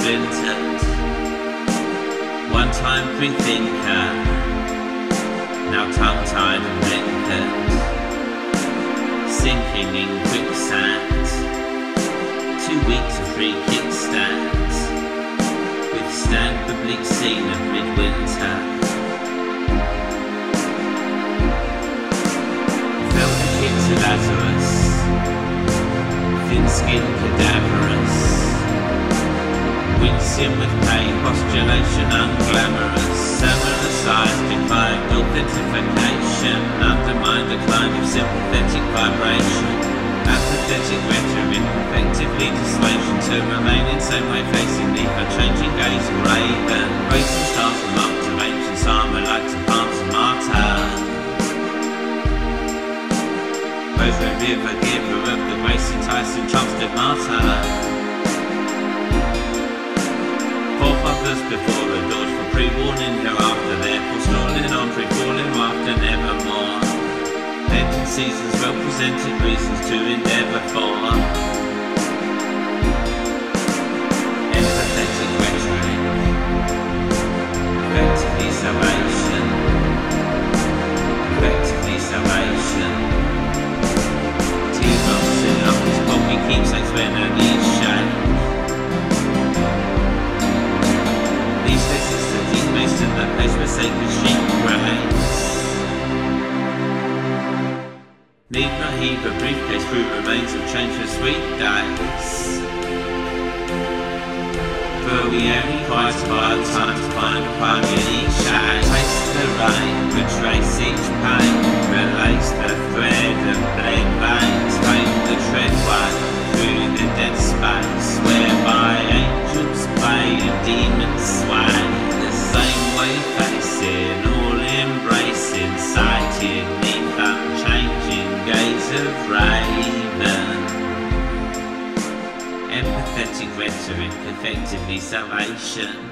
splintered. One time free thinker, now tongue-tied and blinkered. Sinking in quicksand, too weak to free kickstand. Withstand the bleak scene of midwinter. Felt the kick to Lazarus, thin-skinned cadaverous. Wincing with pain, postulation unglamorous. Similar-sized decline, authentication. Undermined decline of sympathetic vibration. Apathetic rhetoric, effectively dissuasion to remain in same way facing the unchanging gaze of raven. Racing stars from up to ancient armor like to palms and martyr. Both a river giver of the grace enticing Chelmsford martyr. Forefathers before adored for pre-warning hereafter, therefore stalling on pre-falling after nevermore. Pending seasons, well-presented reasons to endeavour for. Empathetic rhetoric, effectively salvation. Effectively salvation. Teardrops in up his pocket, keepsakes when her knees shake. These faces are deep based in the place where sacred sheep reigns. Need not heave a briefcase through remains of change for sweet days. For we only quite our time to find a pioneer each shade. Taste the rain, retrace each pain. Release the thread of blade veins. Frame the treadway through the dead space, whereby angels play and demons sway. The same way facing, all embracing, sighted neath unchanging gaze of raven. Empathetic rhetoric, effectively salvation.